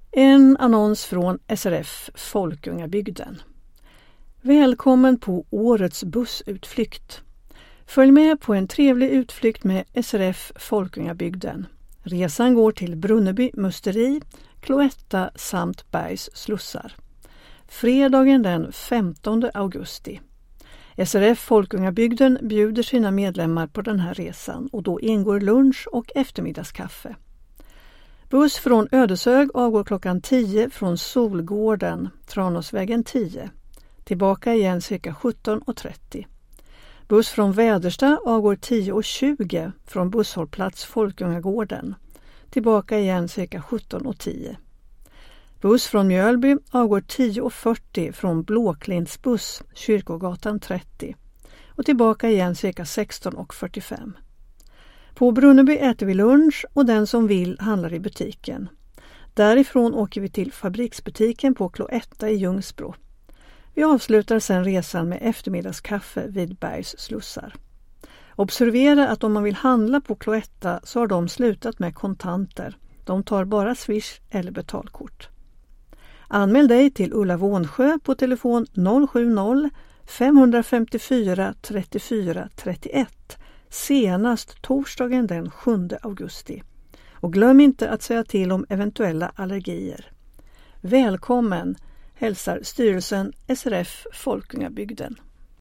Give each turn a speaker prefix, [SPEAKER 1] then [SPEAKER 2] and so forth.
[SPEAKER 1] En annons från SRF Folkungabygden. Välkommen på årets bussutflykt. Följ med på en trevlig utflykt med SRF Folkungabygden. Resan går till Brunneby musteri, Cloetta samt Bergs slussar. Fredagen den 15 augusti. SRF Folkungabygden bjuder sina medlemmar på den här resan och då ingår lunch och eftermiddagskaffe. Buss från Ödeshög avgår klockan 10 från Solgården, Tranåsvägen 10. Tillbaka igen cirka 17.30. Buss från Väderstad avgår 10.20 från busshållplats Folkungagården. Tillbaka igen cirka 17.10. Buss från Mjölby avgår 10.40 från Blåklintsbuss, Kyrkogatan 30. Och tillbaka igen cirka 16.45. På Brunneby äter vi lunch och den som vill handlar i butiken. Därifrån åker vi till fabriksbutiken på Cloetta i Ljungsbro. Vi avslutar sedan resan med eftermiddagskaffe vid Bergs slussar. Observera att om man vill handla på Cloetta så har de slutat med kontanter. De tar bara Swish eller betalkort. Anmäl dig till Ulla Wånsjö på telefon 070 554 34 31 senast torsdagen den 7 augusti. Och glöm inte att säga till om eventuella allergier. Välkommen, hälsar styrelsen SRF Folkungabygden.